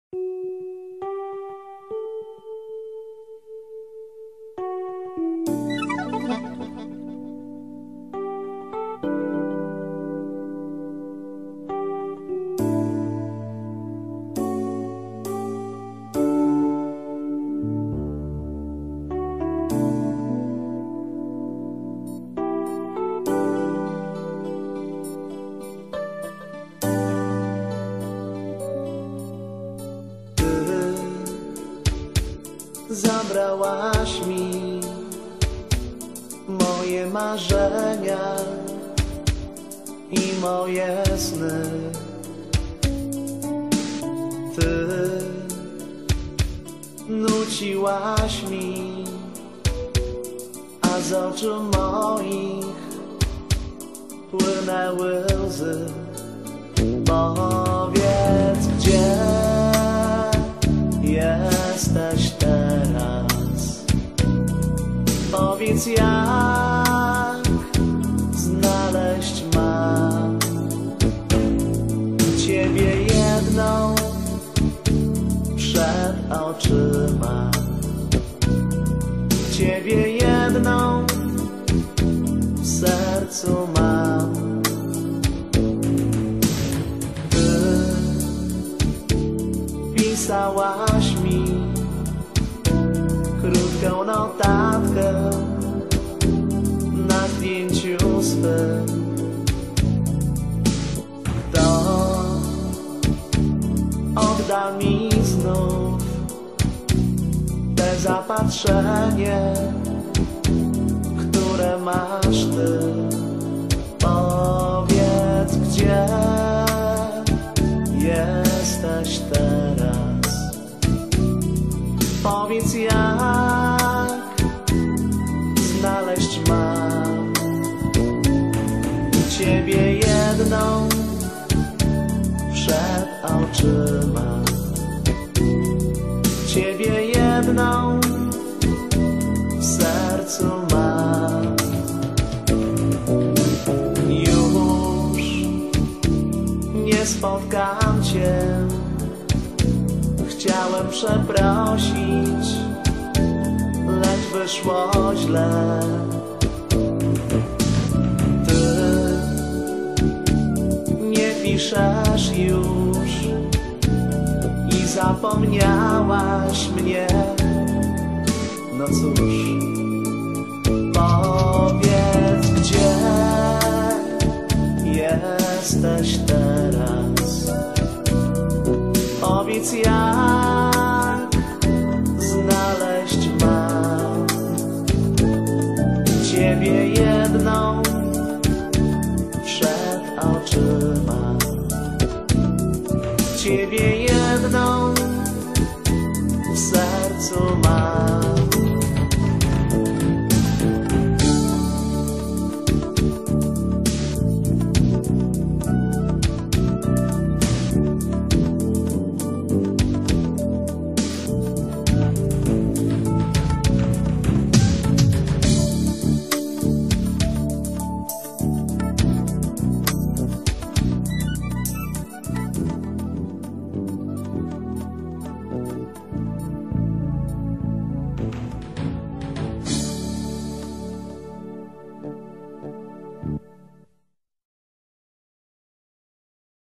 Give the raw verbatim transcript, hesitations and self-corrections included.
Zabrałaś mi moje marzenia i moje sny. Ty nuciłaś mi, a z oczu moich płynęły łzy. Powiedz, gdzie jesteś teraz? Powiedz, jak znaleźć mam Ciebie jedną przed oczyma, Ciebie jedną w sercu mam. Ty pisałaś mi krótką notatkę na zdjęciu swym. Kto odda mi znów te zapatrzenie, które masz Ty? Powiedz, gdzie jesteś teraz? Powiedz, jak znaleźć mam Ciebie jedną przed oczyma, Ciebie jedną w sercu mam. Już nie spotkam Cię, chciałem przeprosić, lecz wyszło źle. Ty nie piszesz już i zapomniałaś mnie. No cóż, powiedz, gdzie jesteś teraz? Powiedz, jak znaleźć mam Ciebie jedną przed oczyma, Ciebie jedną w sercu mam.